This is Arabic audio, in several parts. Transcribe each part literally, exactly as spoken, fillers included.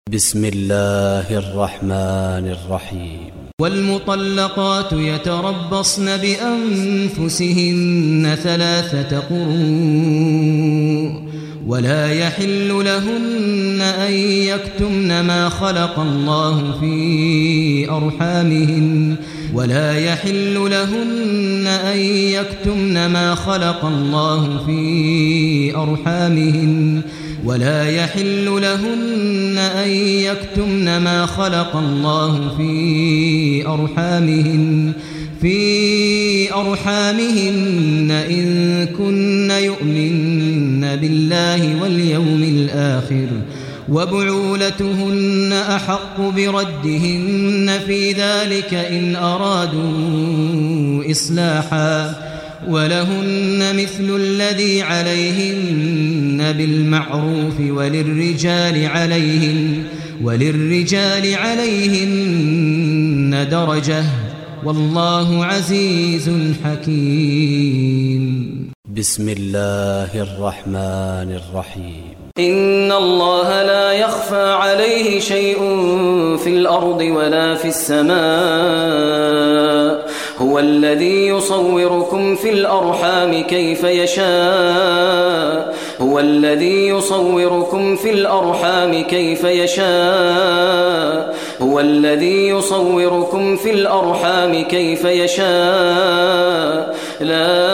بسم الله الرحمن الرحيم. والمطلقات يتربصن بأنفسهن ثلاثة قروء ولا يحل لهن أن يكتمن ما خلق الله في أرحامهن ولا يحل لهن أن يكتمن ما خلق الله في أرحامهن ولا يحل لهن أن يكتمن ما خلق الله في أرحامهن في أرحامهن إن كن يؤمن بالله واليوم الآخر وبعولتهن أحق بردهن في ذلك إن أرادوا إصلاحا ولهن مثل الذي عليهن بالمعروف وللرجال عليهن وللرجال عليهن درجة والله عزيز حكيم. بسم الله الرحمن الرحيم. إن الله لا يخفى عليه شيء في الأرض ولا في السماء هو الذي يصوركم في الأرحام كيف يشاء هو الذي يصوركم في الأرحام كيف يشاء هو الذي يصوركم في الأرحام كيف يشاء لا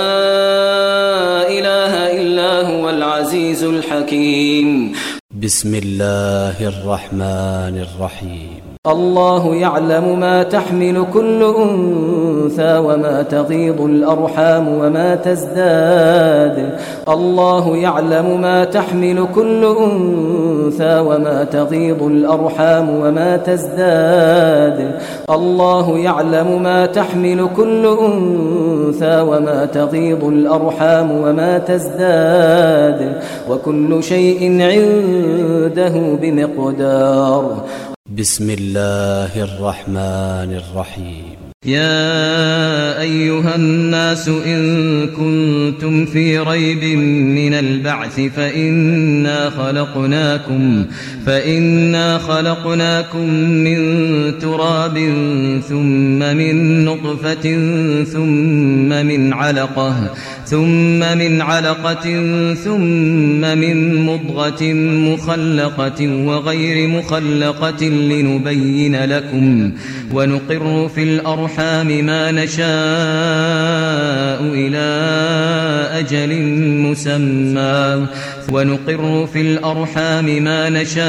إله إلا هو العزيز الحكيم. بسم الله الرحمن الرحيم. الله يعلم ما تحمل كل أنثى وما تغيض الأرحام وما تزداد الله يعلم ما تحمل كل أنثى وما تغيض الأرحام وما تزداد الله يعلم ما تحمل كل أنثى وما تغيض الأرحام وما تزداد وكل شيء عنده بمقدار. بسم الله الرحمن الرحيم. يا أيها الناس إن كنتم في ريب من البعث فإنا خلقناكم فإنا خلقناكم من تراب ثم من نطفة ثم من علقة ثم من علقة ثم من مضغة مخلقة وغير مخلقة لنبين لكم ونقر في الأرحام ما نشاء إلى أجل مسمى ونقر في الأرحام ما نشاء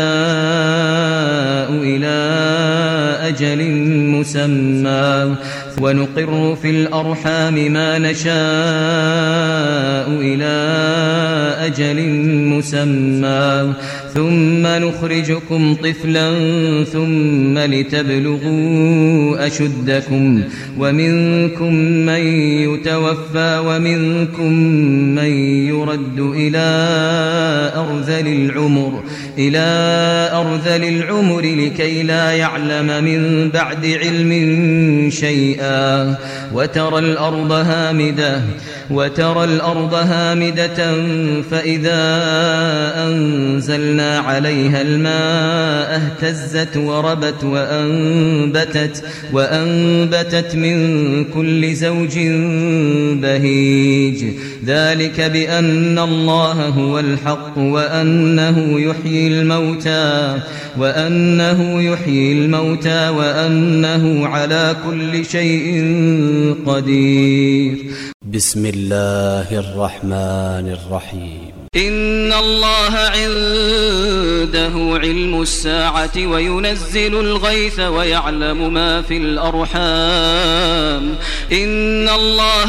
إلى أجل مسمى ونقر في الأرحام ما نشاء إلى أجل مسمى ثم نخرجكم طفلا ثم لتبلغوا أشدكم ومنكم من يتوفى ومنكم من يرد إلى أرذل العمر إلى أرذل العمر لكي لا يعلم من بعد علم شيئا وترى الأرض هامدة وترى الأرض هامدة فإذا أنزلنا عليها الماء اهتزت وربت وأنبتت وأنبتت من كل زوج بهيج ذلك بأن الله هو الحق وأنه يحيي الموتى وأنه يحيي الموتى وأنه على كل شيء قدير. بسم الله الرحمن الرحيم. إن الله عنده علم الساعة وينزل الغيث ويعلم ما في الأرحام إن الله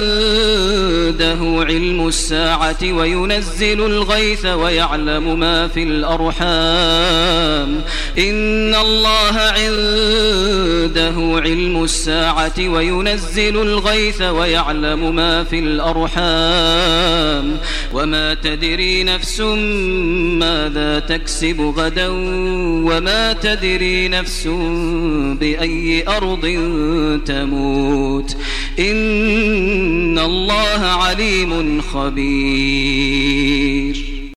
عنده علم الساعة وينزل الغيث ويعلم ما في الأرحام إن الله عنده علم الساعة وينزل الغيث ويعلم ما في الأرحام وما تدري نفس ماذا تكسب غدا وما تدري نفس بأي أرض تموت إن الله عليم خبير.